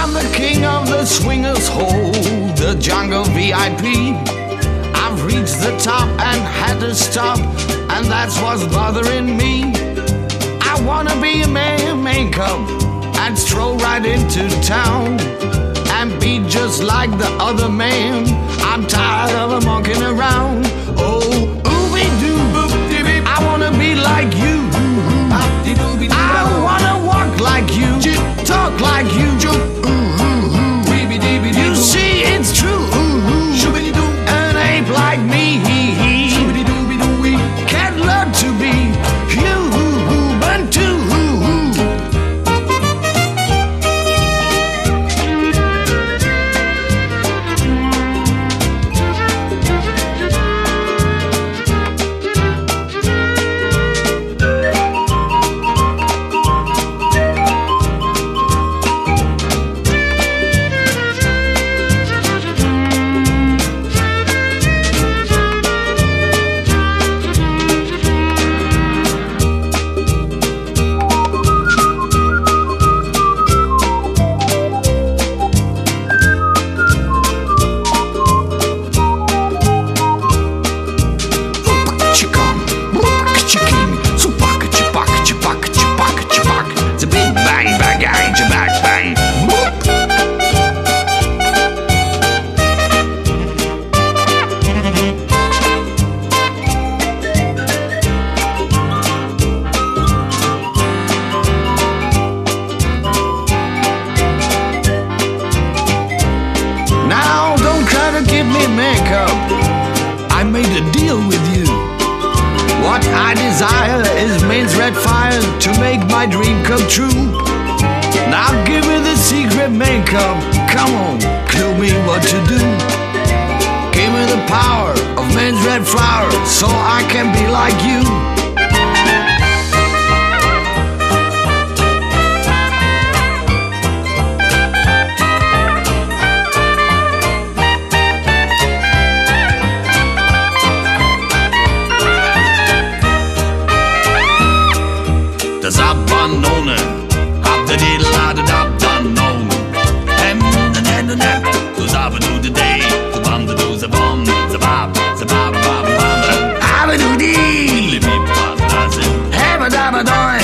I'm the king of the swingers hole, the jungle VIP. I've reached the top and had to stop, and that's what's bothering me. I wanna be a man, makeup, and stroll right into town and be just like the other man. I'm tired of monkeying around. Oh, ooby-doo, I wanna be like you. I wanna walk like you, talk like you. You see, it's true. An ape like me can't learn to be human too. I made a deal with you. What I desire is men's red fire to make my dream come true. Now give me the secret makeup. Come on, clue me what to do. Give me the power of men's red flower so I can be like you. Das Abbanone, hab de diddle, hab de dab done known. The net, who's up do the day, the bum, the do the bomb, the bab, bab, bab. Have a do dee, have a dab a doy,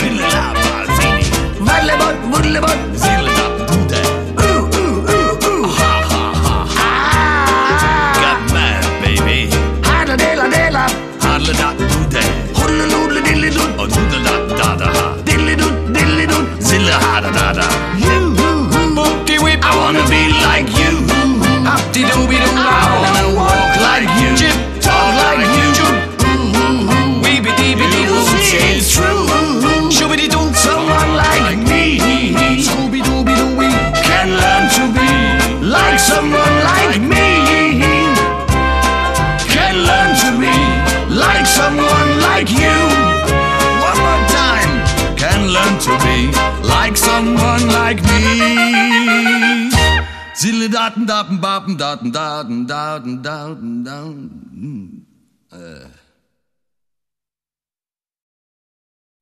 woodle bot, zille dab do that. Ha ha ha ha. Got mad, baby. Hadla dela dela, Hadla dab do that. hoodle doodle diddly dood, Oh, do the dab da da ha. diddly dood, diddly dood. Zille ha da da da. You, boopty whip, I wanna be like you. upty dooby doo. I wanna walk like you, talk like you. Weeby deeby doo, it's true. Shoobity doo, someone like me. Scooby dooby doo, we can learn to be like someone like me. Can learn to be like someone like you. One more time. Can learn to be like someone like me. Zille daten daten bapen daten daten daten daten daten.